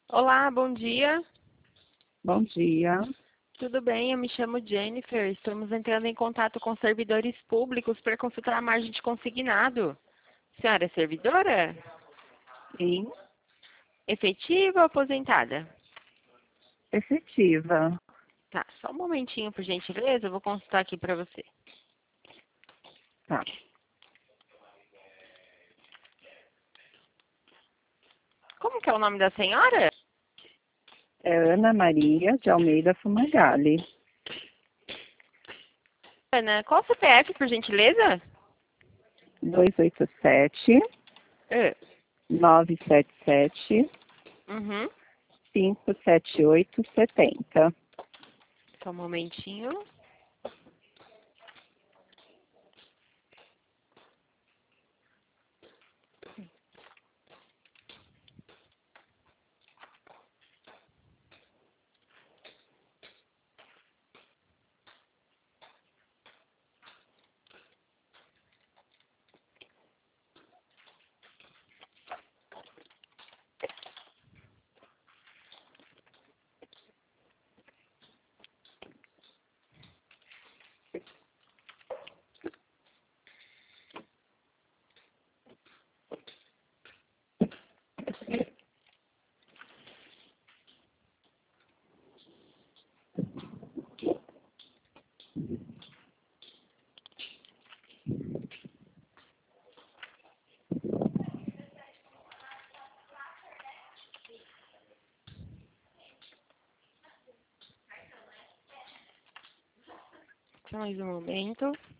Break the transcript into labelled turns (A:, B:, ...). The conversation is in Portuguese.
A: Olá, bom dia.
B: Bom dia.
A: Tudo bem? Eu me chamo Jennifer. Estamos entrando em contato com servidores públicos para consultar a margem de consignado. Senhora é servidora?
B: Sim,
A: Efetiva ou aposentada?
B: efetiva.
A: Tá, só um momentinho, por gentileza. Eu vou consultar aqui para você.
B: Tá.
A: Como que é o nome da senhora?
B: É Ana Maria de Almeida Fumagalli.
A: Ana, qual o CPF, por gentileza?
B: 287
A: É.
B: 977
A: Uhum.
B: 57870.
A: Só um momentinho. Só mais um momento.